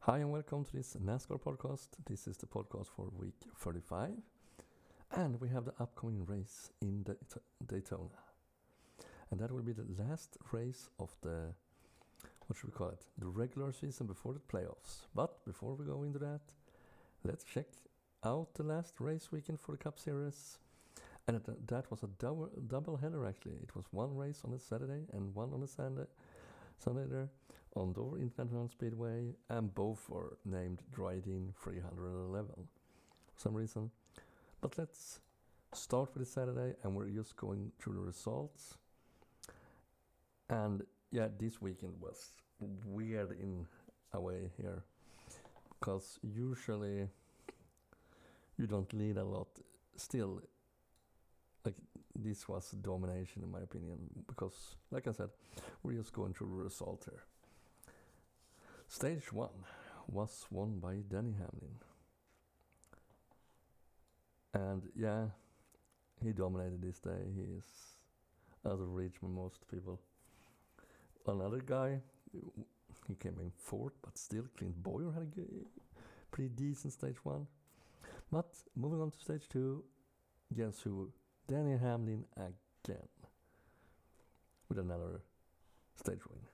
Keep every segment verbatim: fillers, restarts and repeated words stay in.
Hi and welcome to this NASCAR podcast. This is the podcast for week thirty-five. And we have the upcoming race in Dayt- Daytona. And that will be the last race of the, what should we call it, the regular season before the playoffs. But before we go into that, let's check out the last race weekend for the Cup Series. And that, that was a double, double header actually. It was one race on a Saturday and one on a Sunday. Sunday there on Dover International Speedway, and both were named Dryden three eleven for some reason. But let's start with the Saturday, and we're just going through the results. And yeah, this weekend was weird in a way here, because usually you don't lead a lot. Still, like, this was domination in my opinion, because like I said, we're just going through the result here. Stage one was won by Denny Hamlin, and yeah, he dominated this day. He is out of reach for most people. Another guy, he came in fourth, but still Clint Bowyer had a g- pretty decent stage one. But moving on to stage two, guess who? Denny Hamlin again, with another stage win.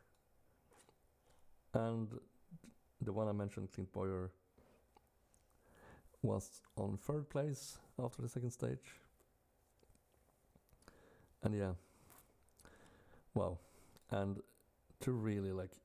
And the one I mentioned, Clint Bowyer, was on third place after the second stage. And yeah, wow. And to really like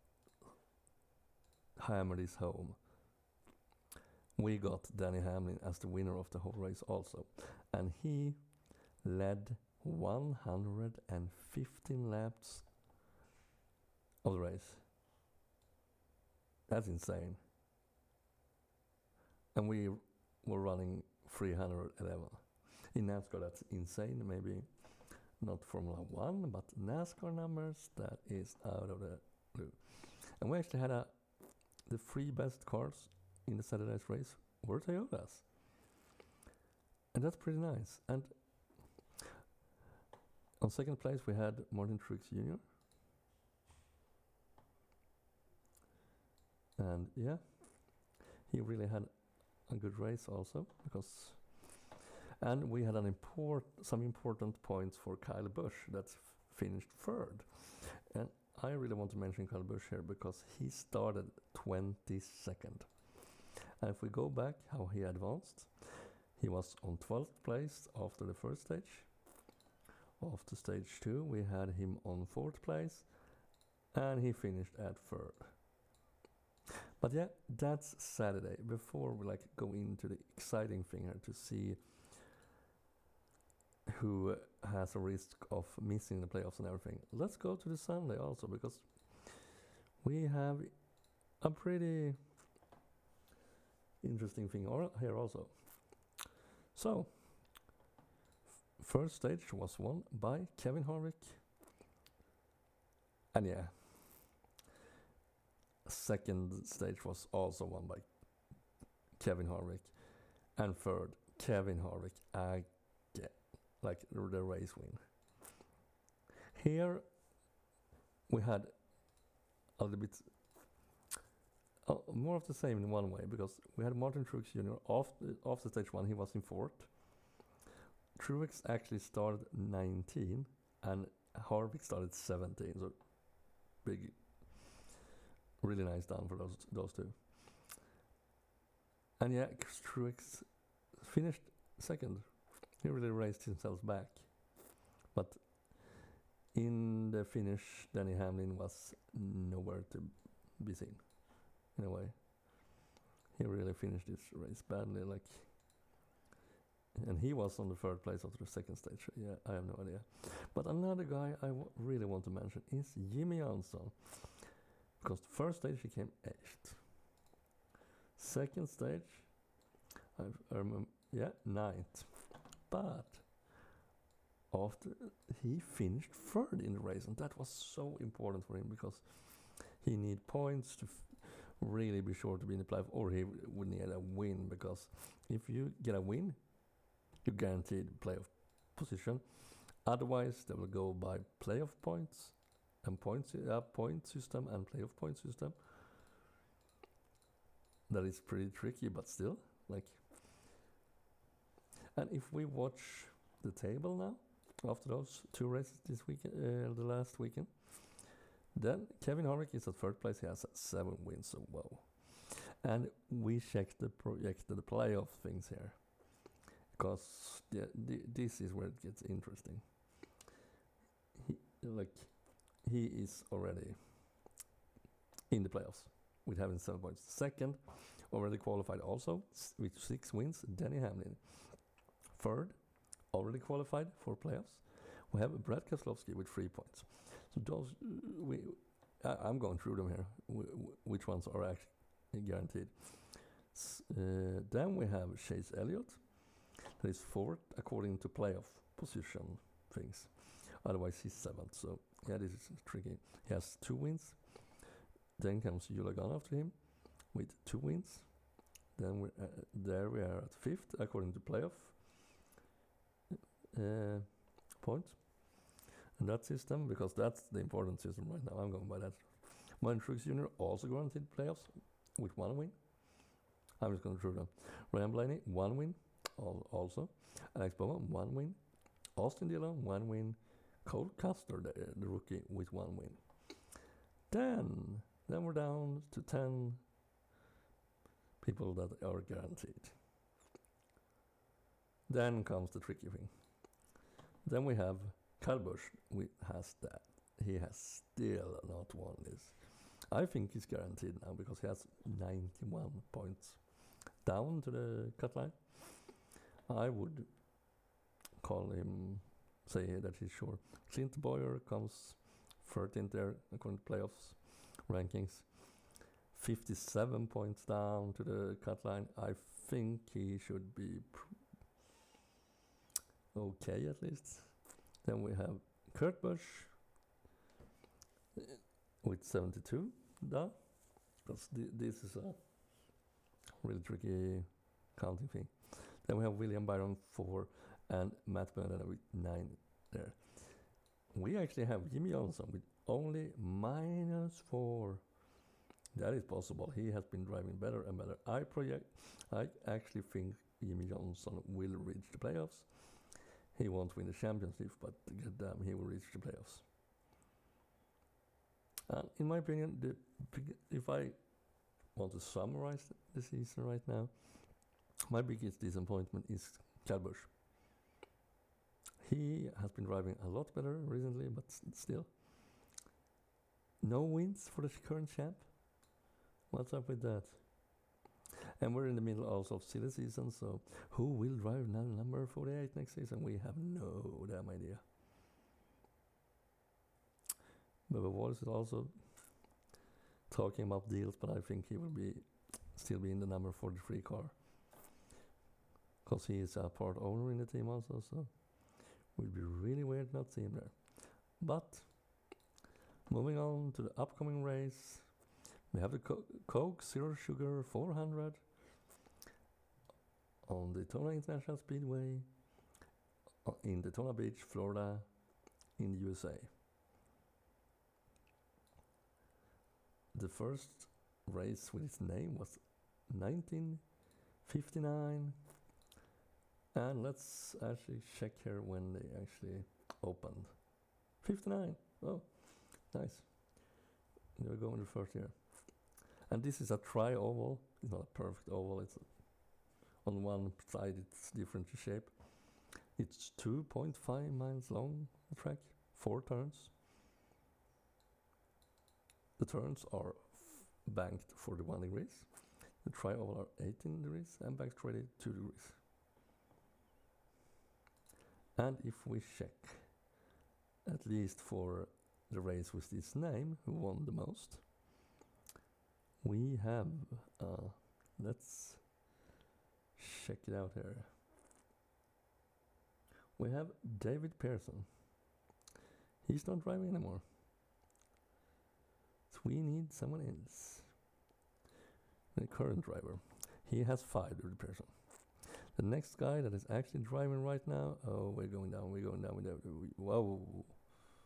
hammer this home, we got Denny Hamlin as the winner of the whole race also. And he led one hundred fifteen laps of the race. That's insane. And we were running three eleven. In NASCAR, that's insane. Maybe not Formula One, but NASCAR numbers, that is out of the blue. And we actually had a, the three best cars in the Saturday's race were Toyotas. And that's pretty nice. And on second place, we had Martin Truex Junior And yeah, he really had a good race also, because, and we had an import, some important points for Kyle Busch that f- finished third. And I really want to mention Kyle Busch here because he started twenty-second. And if we go back how he advanced, he was on twelfth place after the first stage. After stage two, we had him on fourth place, and he finished at third. But yeah, that's Saturday. Before we like go into the exciting thing here to see who has a risk of missing the playoffs and everything, let's go to the Sunday also, because we have a pretty interesting thing here also. So, first stage was won by Kevin Harvick. And yeah, second stage was also won by Kevin Harvick. And third, Kevin Harvick again, like the race win. Here we had a little bit uh, more of the same in one way, because we had Martin Truex Junior After, after stage one, he was in fourth. Truex actually started nineteen and Harvick started seventeen, so big, really nice down for those those two. And yeah, Truex finished second. He really raised himself back. But in the finish, Denny Hamlin was nowhere to be seen, in a way. He really finished this race badly, like, and he was on the third place after the second stage. Yeah, I have no idea. But another guy I w- really want to mention is Jimmy Johnson, because the first stage he came eighth. Second stage, I remember, yeah, ninth. But after he finished third in the race, and that was so important for him, because he need points to f- really be sure to be in the playoff, or he would need a win, because if you get a win, you're guaranteed playoff position. Otherwise, they will go by playoff points and points, uh, point system and playoff point system. that is pretty tricky, but still, like. And if we watch the table now, after those two races this weekend, uh, the last weekend, then Kevin Harvick is at third place. He has seven wins, so wow. And we checked the projected playoff things here, because the, the, this is where it gets interesting. He, like, he is already in the playoffs with having seven points. Second, already qualified also with six wins, Denny Hamlin. Third, already qualified for playoffs. We have Brad Keselowski with three points. So those we, I, I'm going through them here. W- w- which ones are actually guaranteed? S- uh, then we have Chase Elliott, that is fourth according to playoff position things. Otherwise he's seventh. So yeah, this is tricky. He has two wins. Then comes Yulia Gunn after him with two wins. Then we uh, there we are at fifth according to playoff uh, points. And that system, because that's the important system right now, I'm going by that. Martin Truex Junior also guaranteed playoffs with one win. I'm just going through them. Ryan Blaney, one win al- also. Alex Bowman, one win. Austin Dillon, one win. Cole Custer, the, the rookie, with one win. Then, then we're down to ten people that are guaranteed. Then comes the tricky thing. Then we have Kyle Busch. We has that. He has still not won this. I think he's guaranteed now because he has ninety-one points down to the cut line. I would call him, say that he's sure. Clint Boyer comes thirteenth there according to playoffs rankings. fifty-seven points down to the cut line. I think he should be pr- okay at least. Then we have Kurt Busch with seventy-two down, because th- this is a really tricky counting thing. Then we have William Byron four and Matt Bennett with nine there. We actually have Jimmy Johnson with only minus four. That is possible. He has been driving better and better. I project. I actually think Jimmy Johnson will reach the playoffs. He won't win the championship, but goddamn, he will reach the playoffs. And in my opinion, the big, if I want to summarize the season right now, my biggest disappointment is Kyle Busch. He has been driving a lot better recently, but s- still. No wins for the current champ. What's up with that? And we're in the middle also of silly season, so who will drive now number forty-eight next season? We have no damn idea. Bubba Wallace is also talking about deals, but I think he will be still be in the number forty-three car, because he is a part owner in the team also, so it would be really weird not seeing him there. But moving on to the upcoming race, we have the Co- Coke Zero Sugar four hundred on Daytona International Speedway uh, in Daytona Beach, Florida, in the U S A. The first race with its name was nineteen fifty-nine, and let's actually check here when they actually opened. fifty-nine. Oh, nice. They're going the first year. And this is a tri-oval. It's not a perfect oval. It's a, on one side it's different shape. It's two point five miles long, the track, four turns. The turns are f- banked forty-one degrees. The tri-oval are eighteen degrees and banked twenty-two degrees. And if we check, at least for the race with this name, who won the most, we have, uh, let's check it out here. We have David Pearson. He's not driving anymore. So we need someone else. The current driver. He has five, David Pearson. The next guy that is actually driving right now, oh, we're going down, we're going down, we're down. Whoa.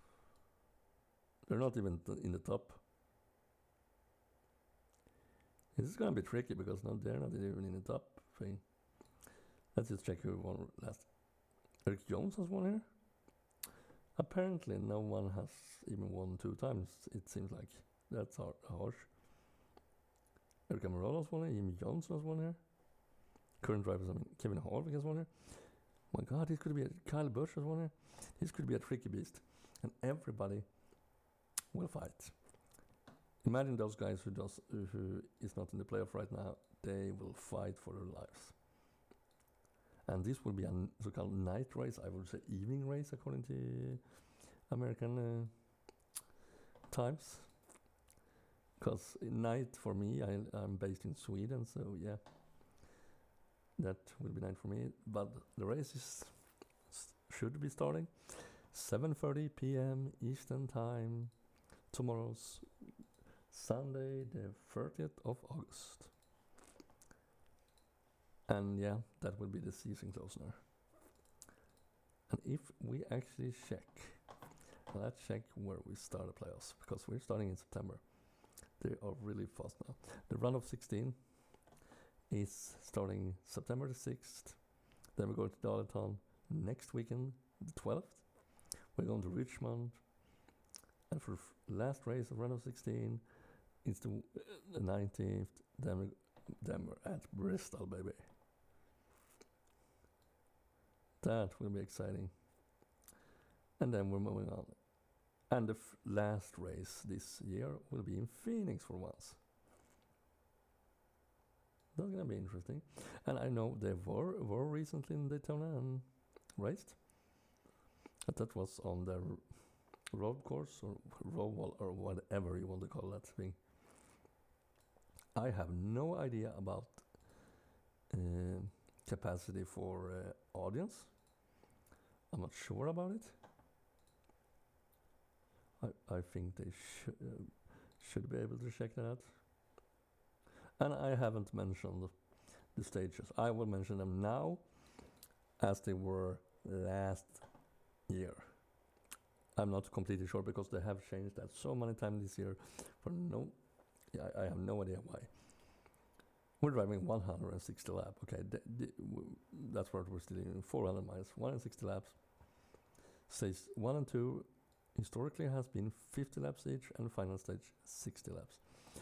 They're not even t- in the top. This is gonna be tricky because no, they're not even in the top thing. Let's just check who won last. Eric Jones has won here. Apparently, no one has even won two times. It seems like that's harsh. Eric Amarola has won here. Jimmy Johnson has won here. Current drivers, I mean, Kevin Harvick has won here. My God, this could be a Kyle Busch has won here. This could be a tricky beast, and everybody will fight. Imagine those guys who does who is not in the playoff right now. They will fight for their lives. And this will be a so-called night race. I would say evening race according to American uh, times. Because night for me, I, I'm based in Sweden, so yeah, that will be night for me. But the race is should be starting seven thirty p m Eastern time tomorrow's Sunday, the thirtieth of August. And yeah, that will be the season closer. And if we actually check, let's check where we start the playoffs, because we're starting in September. They are really fast now. The run of sixteen is starting September the sixth. Then we go to Darlington next weekend, the twelfth. We're going to Richmond. And for f- last race of run of sixteen, it's the, uh, the nineteenth. Then, we, then we're at Bristol, baby. That will be exciting. And then we're moving on. And the f- last race this year will be in Phoenix for once. That's gonna be interesting. And I know they were were recently in Daytona and raced. But that was on their road course or road wall or whatever you want to call that thing. I have no idea about uh, capacity for uh, audience. I'm not sure about it. I, I think they sh- uh, should be able to check that out. And I haven't mentioned the stages. I will mention them now as they were last year. I'm not completely sure because they have changed that so many times this year. For no, yeah, I have no idea why. We're driving one hundred sixty laps. Okay, th- th- w- that's what we're still in. four hundred miles, one hundred sixty laps. Stage one and two historically has been fifty laps each, and final stage sixty laps.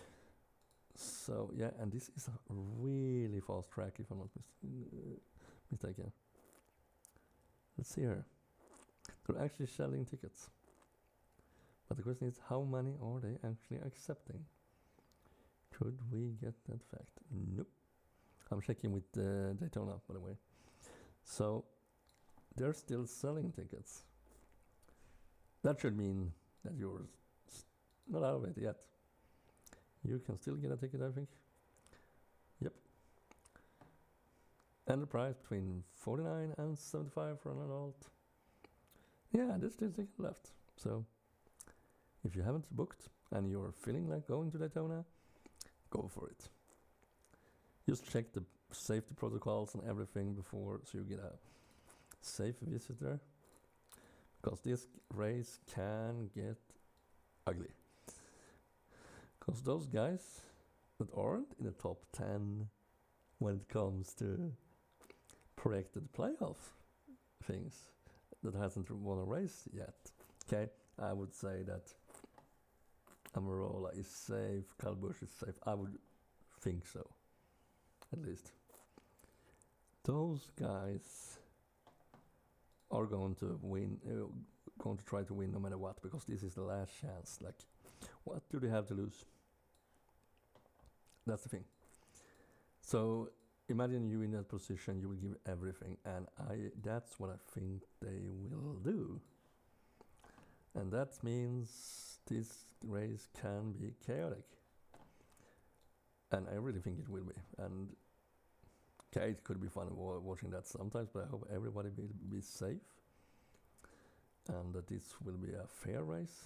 So yeah, and this is a really fast track if I'm not mis- uh, mistaken. Let's see here. They're actually selling tickets. But the question is, how many are they actually accepting? Could we get that fact? Nope. I'm checking with uh, Daytona, by the way. So they're still selling tickets. That should mean that you're s- not out of it yet. You can still get a ticket, I think. Yep. And the price between forty-nine and seventy-five for an adult. Yeah, there's still tickets left. So if you haven't booked and you're feeling like going to Daytona, go for it. Just check the safety protocols and everything before, so you get a safe visit there. Because this race can get ugly. Because those guys that aren't in the top ten when it comes to projected playoff things, that hasn't won a race yet. Okay, I would say that Amarola is safe, Kyle Busch is safe. I would think so, at least. Those guys are going to win, uh, going to try to win no matter what, because this is the last chance. Like, what do they have to lose? That's the thing. So imagine you in that position, you will give everything, and I that's what I think they will do. And that means this race can be chaotic. And I really think it will be. And okay, it could be fun watching that sometimes, but I hope everybody will be safe. And that this will be a fair race.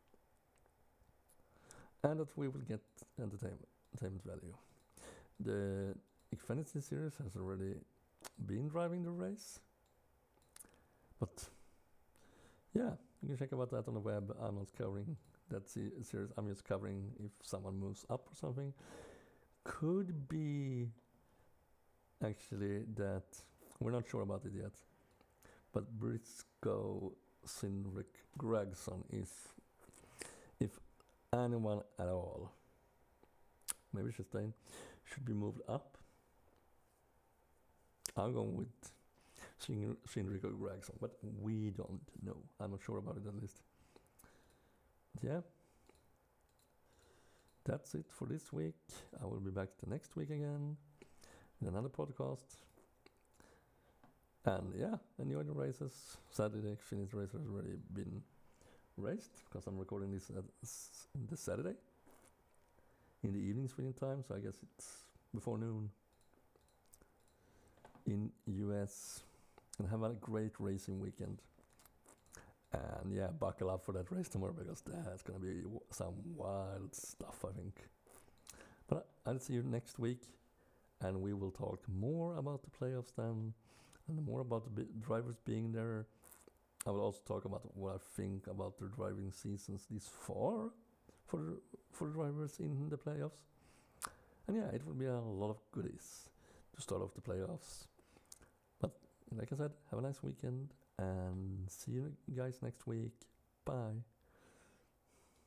And that we will get entertainment, entertainment value. The Xfinity Series has already been driving the race. But yeah, you can check about that on the web. I'm not covering that se- series. I'm just covering if someone moves up or something. could be actually that we're not sure about it yet, but Briscoe Cindric Gregson is, if anyone at all, maybe Chastain, should be moved up. I'm going with Cindric Gregson, but we don't know. I'm not sure about it at least. But yeah, that's it for this week. I will be back the next week again in another podcast. And yeah, enjoy the races. Sadly, the Xfinity race has already been raced because I'm recording this at this Saturday in the evening Sweden time, so I guess it's before noon in U S. And have a great racing weekend. And yeah, buckle up for that race tomorrow because that's gonna be some wild stuff, I think. But I'll see you next week, and we will talk more about the playoffs then, and more about the bi- drivers being there. I will also talk about what I think about the driving seasons this far for the, for the drivers in the playoffs. And yeah, it will be a lot of goodies to start off the playoffs. But like I said, have a nice weekend and see you guys next week. Bye.